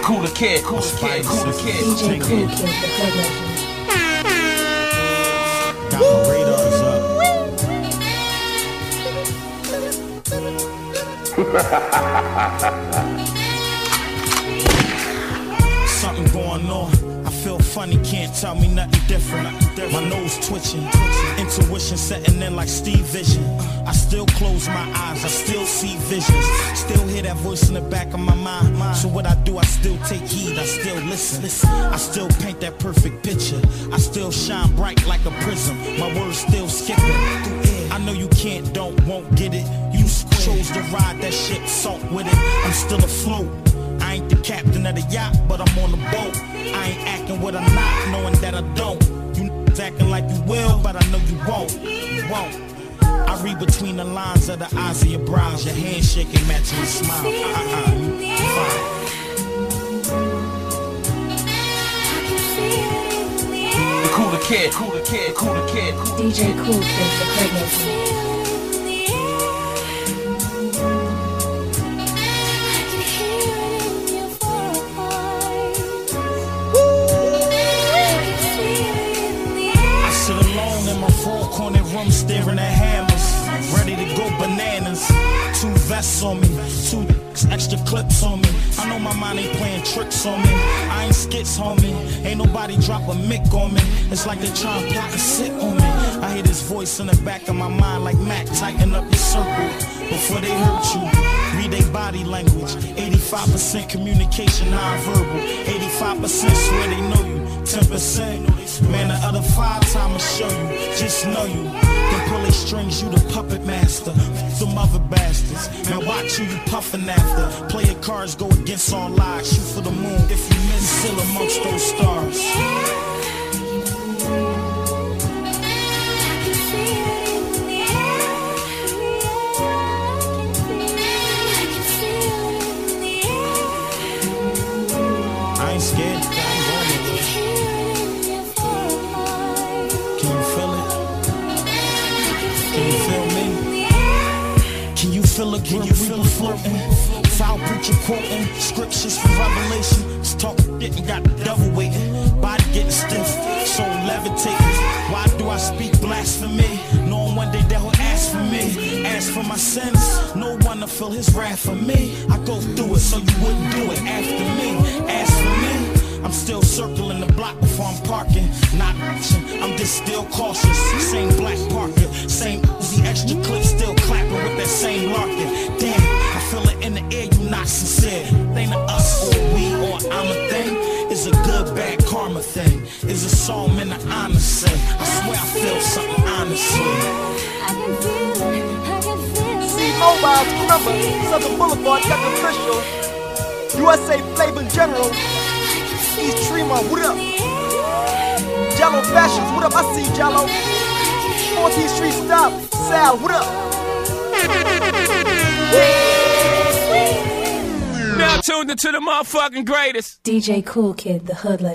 Cooler Kid, Cooler Kid, Cooler Kid. DJ Cool Kid, the Hood Legend. Got my radars up. Something going on. I feel funny, can't tell me nothing different. My nose twitching, intuition setting in like Steve Vision. I still close my eyes, I still see visions. Still hear that voice in the back of my mind. So what I do, I still take heed, I still listen. I still paint that perfect picture. I still shine bright like a prism. My words still skipping through air. I know you can't, don't, won't get it. You chose to ride that ship, salt with it. I'm still afloat. I ain't the captain of the yacht, but I'm on the boat. I ain't acting what I'm not, knowing that I don't. You acting like you will, but I know you won't. You won't. I read between the lines of the eyes of your brows. Your handshaking matching your smile. You fine. The Cooler Kid, Cooler Kid, Cooler Kid. DJ Cool Kid, the Hood Legend. Room staring at hammers, ready to go bananas. 2 vests on me, 2 extra clips on me. I know my mind ain't playing tricks on me. I ain't skits, homie. Ain't nobody drop a mic on me. It's like they trying to plot and sit on me. I hear this voice in the back of my mind like Mac, tighten up your circle before they hurt you. Read they body language. 85% communication, non-verbal. 85% swear they know you. 10%, man, the other 5 times I'ma show you. Just know you. Can pull they strings, you the puppet master. Them other bastards. Man, watch who you puffin' after. Play your cards, go against all odds. Shoot for the moon. If you miss, still amongst those stars. I ain't scared. Feel a grip, feel a floating. Foul preacher quoting scriptures from Revelation. Just talk shit and got the devil waiting. Body getting stiff, soul levitating. Why do I speak blasphemy? Knowing one day that will ask for me. Ask for my sins, no one to feel his wrath for me. I go through it so you wouldn't do it after me. Ask for me. I'm still circling the block before I'm parking. Not action, I'm just still cautious. Same black Parker, same Uzi extra clip, still clapping with that same larkin. Damn, I feel it in the air, you not sincere. Ain't a us or we or I'm a thing. It's a good, bad karma thing. It's a song in the honor sing. I swear I feel something honestly. I can feel it, I can feel it. C-Mobiles, remember, Southern Boulevard, got the official. USA Flavor General. East Tremont, what up? Jello Fashions, what up? I see Jello. 14th Street Stop, Sal, what up? Now tuned into the motherfucking greatest. DJ Cool Kid, the Hood Legend.